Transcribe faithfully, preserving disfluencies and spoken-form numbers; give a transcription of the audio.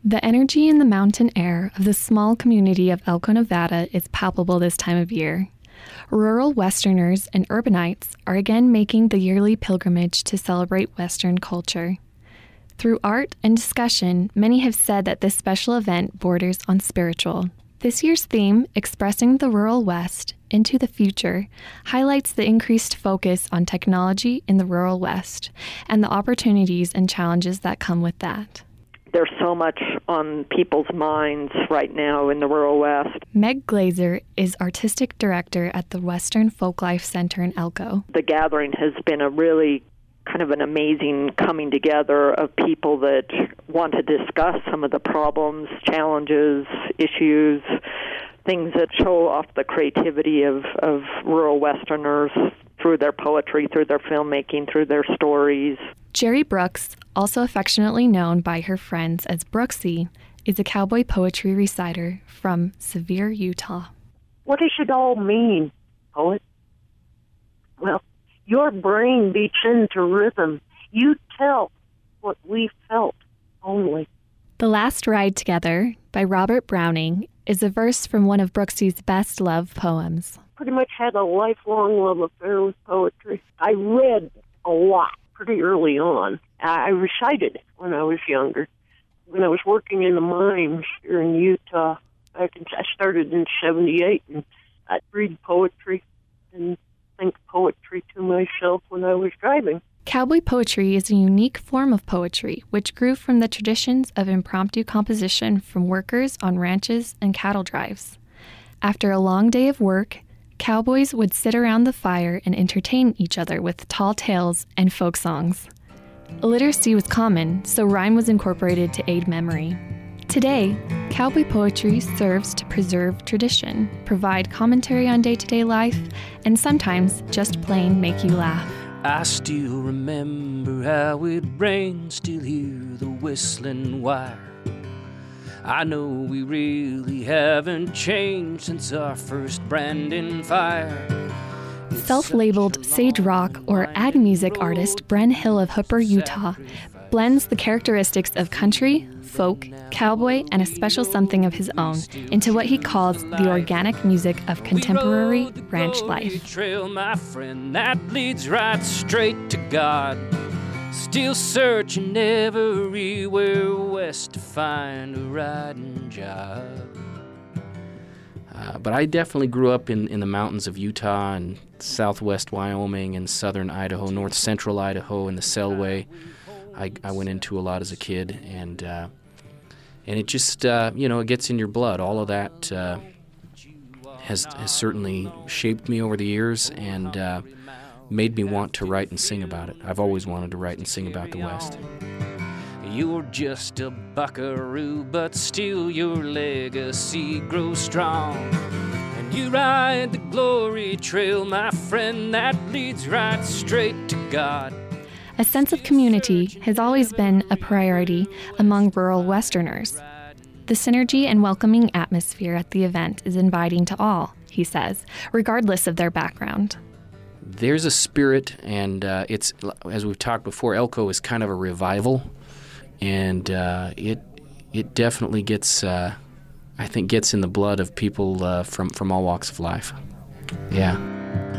The energy in the mountain air of the small community of Elko, Nevada is palpable this time of year. Rural Westerners and urbanites are again making the yearly pilgrimage to celebrate Western culture. Through art and discussion, many have said that this special event borders on spiritual. This year's theme, Expressing the Rural West into the Future, highlights the increased focus on technology in the rural West and the opportunities and challenges that come with that. There's so much on people's minds right now in the rural West. Meg Glazer is artistic director at the Western Folklife Center in Elko. The gathering has been a really kind of an amazing coming together of people that want to discuss some of the problems, challenges, issues, things that show off the creativity of, of rural Westerners through their poetry, through their filmmaking, through their stories. Jerry Brooks, also affectionately known by her friends as Brooksy, is a cowboy poetry reciter from Sevier, Utah. What does it all mean, poet? Well, your brain beats into rhythm. You tell what we felt only. The Last Ride Together by Robert Browning is a verse from one of Brooksy's best loved poems. Pretty much had a lifelong love affair with poetry. I read a lot pretty early on. I recited when I was younger. When I was working in the mines here in Utah, back in, I started in seventy-eight, and I'd read poetry and think poetry to myself when I was driving. Cowboy poetry is a unique form of poetry which grew from the traditions of impromptu composition from workers on ranches and cattle drives. After a long day of work, cowboys would sit around the fire and entertain each other with tall tales and folk songs. Illiteracy was common, so rhyme was incorporated to aid memory. Today, cowboy poetry serves to preserve tradition, provide commentary on day-to-day life, and sometimes just plain make you laugh. I still remember how it rained, still hear the whistling wire. I know we really haven't changed since our first Brandon fire. Self-labeled sage rock or ag music artist Bren Hill of Hooper, Utah, blends the characteristics of country, folk, cowboy, and a special something of his own into what he calls the organic music of contemporary ranch life. Trail, my friend, that leads right straight to God. Still searching everywhere west to find a riding job. Uh, but I definitely grew up in, in the mountains of Utah and southwest Wyoming and southern Idaho, north central Idaho, and the Selway. I, I went into a lot as a kid, and uh, and it just, uh, you know, it gets in your blood. All of that uh, has, has certainly shaped me over the years and uh, made me want to write and sing about it. I've always wanted to write and sing about the West. You're just a buckaroo, but still your legacy grows strong. And you ride the glory trail, my friend, that leads right straight to God. A sense of community has always been a priority among rural Westerners. The synergy and welcoming atmosphere at the event is inviting to all, he says, regardless of their background. There's a spirit, and uh, it's, as we've talked before, Elko is kind of a revival. And uh, it it definitely gets, uh, I think, gets in the blood of people uh, from, from all walks of life. Yeah.